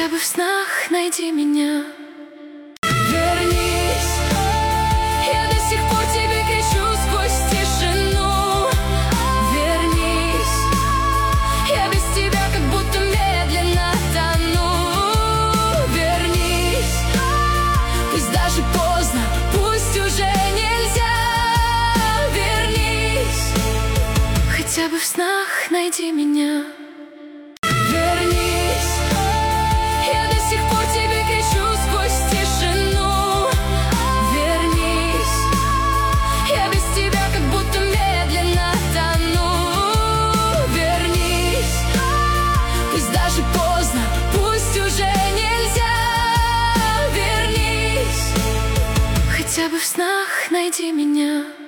Хотя бы в снах найди меня. Вернись, я до сих пор тебе кричу сквозь тишину. Вернись, я без тебя как будто медленно тону. Вернись, пусть даже поздно, пусть уже нельзя. Вернись, хотя бы в снах найди меня. Хотя бы в снах найди меня.